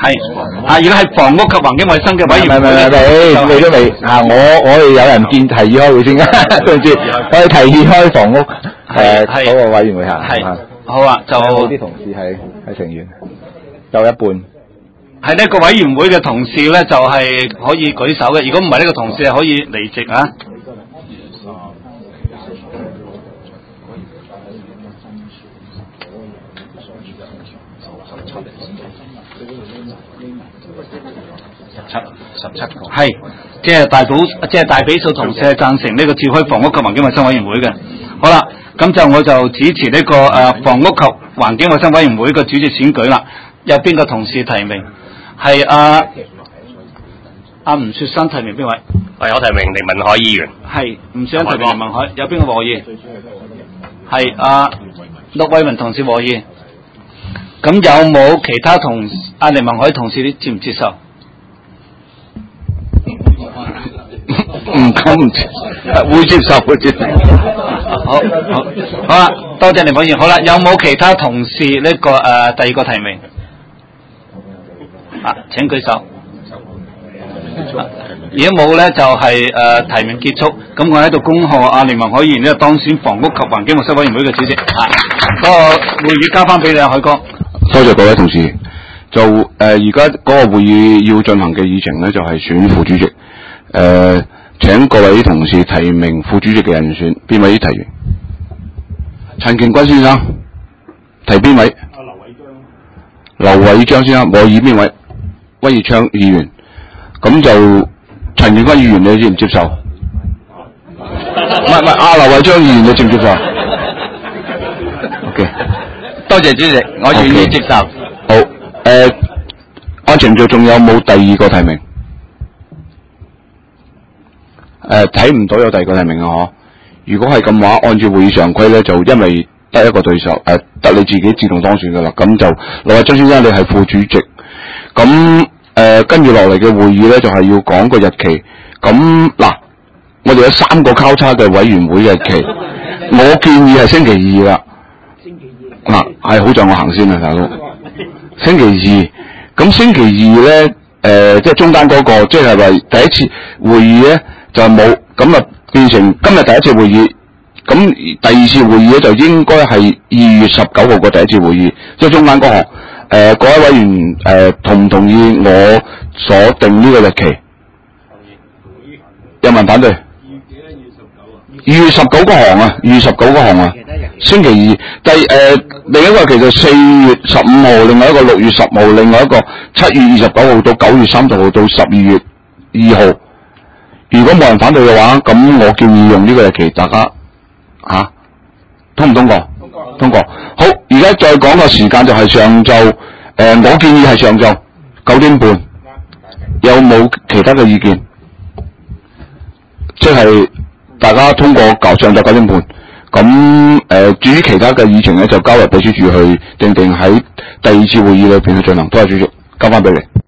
係啊，如果係房屋及環境衛生嘅委員會， 未都未啊！我哋有人見提議開會先㗎，對唔住，我哋提議開房屋嗰個委員會下。 係好啊，就啲同事係成員，有一半。 係呢個委員會嘅同事咧，就係可以舉手嘅。如果唔係呢個同事係可以離席啊。17個，係即係大比數同事係贊成呢個召開房屋及環境衛生委員會嘅。好啦，咁我就主持呢個房屋及環境衛生委員會嘅主席選舉啦。有邊個同事提名？係阿吳雪生提名邊位？ 我提名凌文海議員。 係吳雪生提名凌文海，有邊個和議？係陸偉文同事和議。咁有冇其他同凌文海同事你接唔接受？ 唔敢唔接，會接受。 好啦，多謝凌委員。好啦，有冇其他同事呢個第二個提名？請舉手。如果冇咧，就係提名結束。咁我喺度恭賀凌文海議員呢當選房屋及環境衛生委員會嘅主席。嗰個會議交翻俾你海哥。 多謝各位同事。就而家嗰個會議要進行嘅議程咧，就係選副主席。請各位同事提名副主席嘅人選，邊位提名？陳建軍先生提邊位？劉偉章先生，和議邊位？威業昌議員。咁就陳建軍議員，你接唔接受？唔係劉偉章議員，你接唔接受 ？OK， 多謝主席，我願意接受。 好，按程序仲有冇第二個提名？睇唔到有第二個提名啊！嗬，如果係咁話，按照會議常規咧，就因為得一個對手，得你自己自動當選噶啦。咁就劉偉章先生，你係副主席。咁跟住落嚟嘅會議咧，就係要講個日期。咁嗱，我哋有3個交叉嘅委員會日期，我建議係星期2啦。嗱，係好在我行先啊，大佬。星期2，咁星期2咧，即係中間嗰個，即係話第一次會議咧。就冇咁啊，變成今日第一次會議，咁第二次會議咧就應該係2月19號個第一次會議，即係中間嗰項。各位委員同唔同意我所定呢個日期？有冇人反對？2月19嗰項啊，2月19嗰項啊，星期2。另一個其實4月15號，另外一個6月10號，另外一個7月29號到9月30號到12月2號。如果冇人反對嘅話，咁我建議用呢個日期，大家通唔通過？通過。好，而家再講個時間就係上晝，我建議係上晝9點半。有冇其他嘅意見？即係大家通過上晝9點半。咁至於其他嘅議程咧，就交由秘書處去定喺第二次會議裏邊去進行。多謝主席，交翻俾你。